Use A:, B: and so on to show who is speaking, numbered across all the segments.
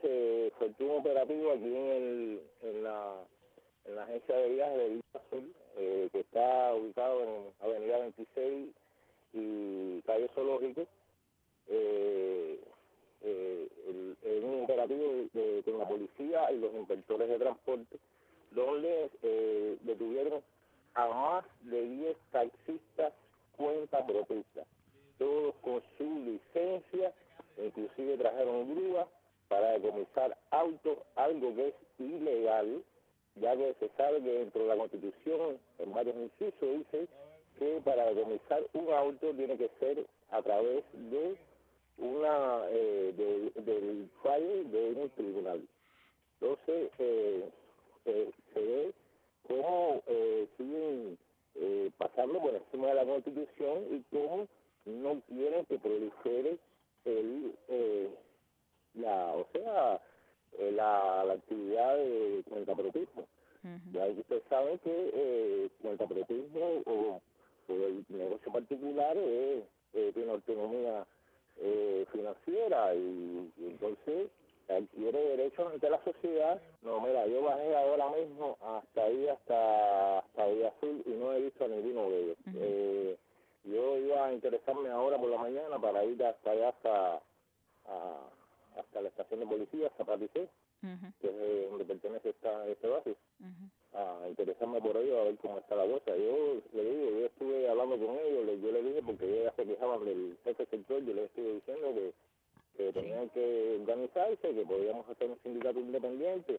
A: se efectuó un operativo aquí en la agencia de viajes de Villa Azul, que está ubicado en Avenida 26 y Calle Zoológico. En un operativo con la policía y los inspectores de transporte, donde detuvieron a más de 10 taxistas cuentapropistas, todos con su licencia, inclusive trajeron grúas para decomisar autos, algo que es ilegal, ya que se sabe que dentro de la Constitución, en varios incisos, dice que para decomisar un auto tiene que ser a través de del fallo de un tribunal. Entonces, se ve cómo siguen pasando por encima de la Constitución y cómo no quieren que prolifere la actividad de cuentapropismo. Ya ustedes saben que cuentapropismo o el negocio particular tiene autonomía financiera y entonces adquiere derechos ante la sociedad. No, mira, yo bajé ahora mismo hasta Villa Azul y no he visto a ninguno de ellos. Yo iba a interesarme ahora por la mañana para ir hasta allá, hasta la estación de policía, Zapaticé, que es donde pertenece este barrio, a interesarme por ello, a ver cómo está la cosa. Yo le digo, yo estuve hablando con ellos, yo le dije, porque ellos ya se quejaban del jefe sector, yo les estuve diciendo que tenían que organizarse, que podíamos hacer un sindicato independiente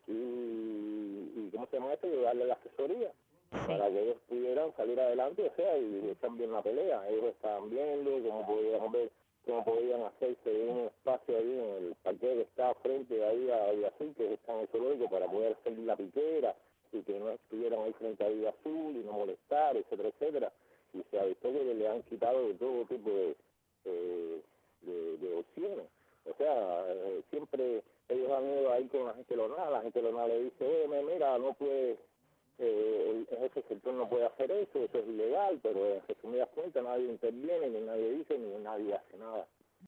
A: y ¿cómo se llama esto? Y darle la asesoría para que ellos pudieran salir adelante, o sea, y echar bien la pelea. Ellos estaban viendo cómo podían hacerse un espacio ahí en el parque que está frente ahí a Villa Azul, que está en el zoológico, para poder hacer la piquera y que no estuvieran ahí frente a Villa Azul y no molestar, etcétera, etcétera. Y se ha visto que le han quitado de todo tipo de opciones. O sea, siempre ellos han ido ahí con la gente lonal le dice, mira, no puede, ese sector no puede hacer eso es ilegal, pero en resumidas cuentas nadie interviene, ni nadie dice, ni nadie hace nada.